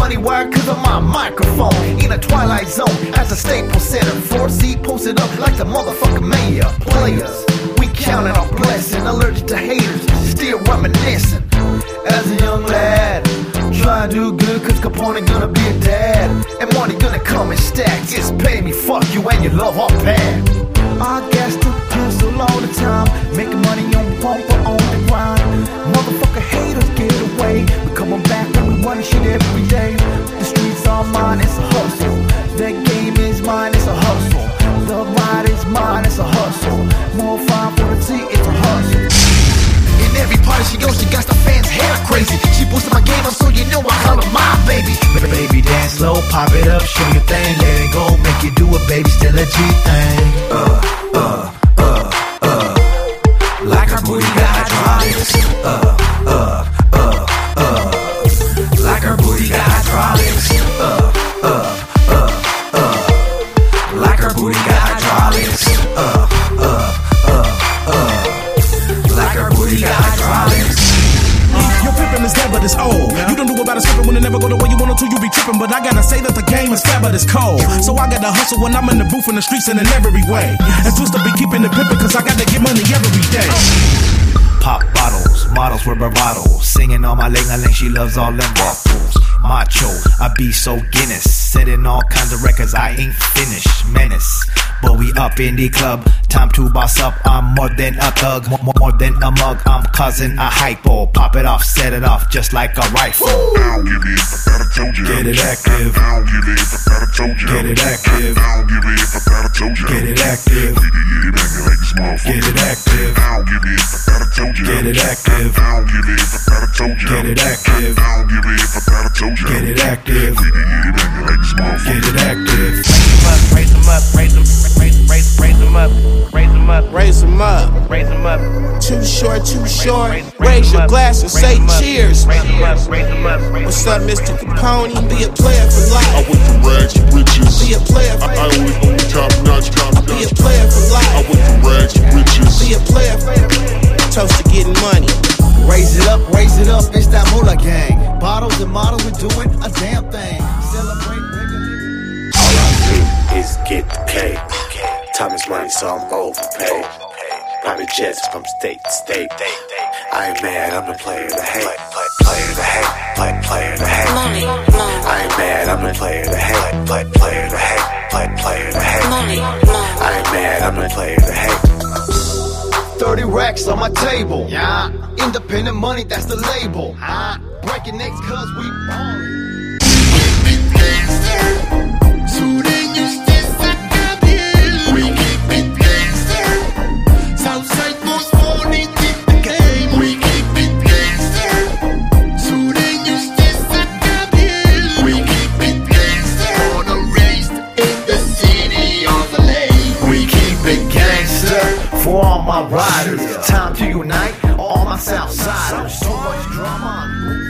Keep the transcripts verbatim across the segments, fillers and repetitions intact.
money wire cause of my microphone. In a twilight zone as a Staples Center. Floor seat posted up like the motherfucking mayor. Players, we counting our blessing. Allergic to haters, still reminiscing. As a young lad, try to do good cause Capone gonna be a dad. And money gonna come in stacks. Just pay me, fuck you and your love all bad. I gas the pistol all the time, making money on bumper on the grind. Motherfucker haters get away. We coming back and we running shit every day. The streets are mine, it's a hustle. The game is mine, it's a hustle. The ride is mine, it's a hustle. More fine for the tea, it's a hustle. In every party she goes, she got the fans hair crazy. She boosted my game up so you know I call her my baby. Baby dance slow, pop it up, show your thing, let it go, make you do it, baby, still a G thing. Uh, uh, uh, uh, like her booty got hydraulics. Uh, uh, uh, uh, like her booty got hydraulics. Uh, uh, uh, uh, like her booty got hydraulics. Uh, uh, uh, uh, like her booty got hydraulics. Your pimpin' is dead but it's old. Yeah. You don't do about it skippin' when it never go the way you want it to, you be trippin'. But I gotta say that the game is fat but it's cold. So I gotta hustle when I'm in the booth in the streets and in every way. And Twista be keeping it pimpin' cause I gotta get money every day. Pop bottles, models with bravado. Singing on my ling-a-ling, she loves all them waffles. Macho, I be so Guinness. Setting all kinds of records, I ain't finished. Menace, but we up in the club. Time to boss up, I'm more than a thug. More, more, more than a mug, I'm causing a hypo. Pop it off, set it off, just like a rifle. I don't give it, I thought I told you. Get it active. I don't give it, I thought I told you. Get it active. I don't give it, I thought I told you. Get it active. We can get it back like this motherfucker. Get it active. I don't give it, I thought I told you. Get it active. I don't give it, I thought I told you. Get it active. I don't give it, I thought I told you. Get it active. We can get it back like this motherfucker. Get it active. Raise them up, raise them up, raise them, raise, raise them up, raise them up, Raise them up. raise them up. Too short, too short. Raise your glass and say cheers. Raise them up, raise them up. What's up, Mister Capone? Be a player for I life. went from rags to riches. Be a player for I, I only own top notch, top notch. Be a player for I life. went from rags to riches. Be a player for toast to getting money. Raise it up, raise it up, it's that Moolah gang. Bottles and models, we're doing a damn thing. Celebrate regularly. All I do is get paid. Time is money, so I'm overpaid. Private jets from state to state. I ain't mad, I'm the player to hate. Player to hate, play, player to hate. I ain't mad, I'm the player to hate. Play, player to hate, play, player to hate. I ain't mad, I'm the player to hate. thirty racks on my table. Yeah. Independent money, that's the label. Huh? Breaking necks cause we ballin'. For all my riders, it's time to unite all my Southsiders. So much drama.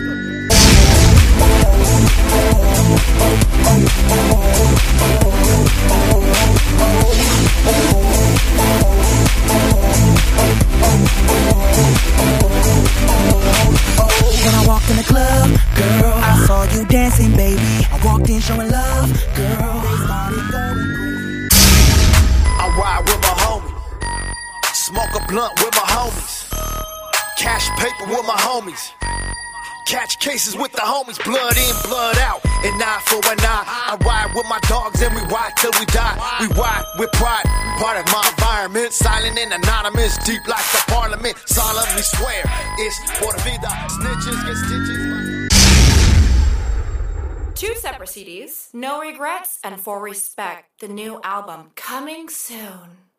When I walked in the club, girl, I saw you dancing, baby. I walked in showing love, girl. They started going crazy. I ride with my homie. Smoke a blunt with my homies. Cash paper with my homies. Catch cases with the homies. Blood in, blood out. An eye for an eye. I ride with my dogs and we ride till we die. We ride with pride. Part of my environment. Silent and anonymous. Deep like the parliament. Solemnly swear. It's por vida. Snitches get stitches. Two separate C Ds, No Regrets, and For Respect, the new album coming soon.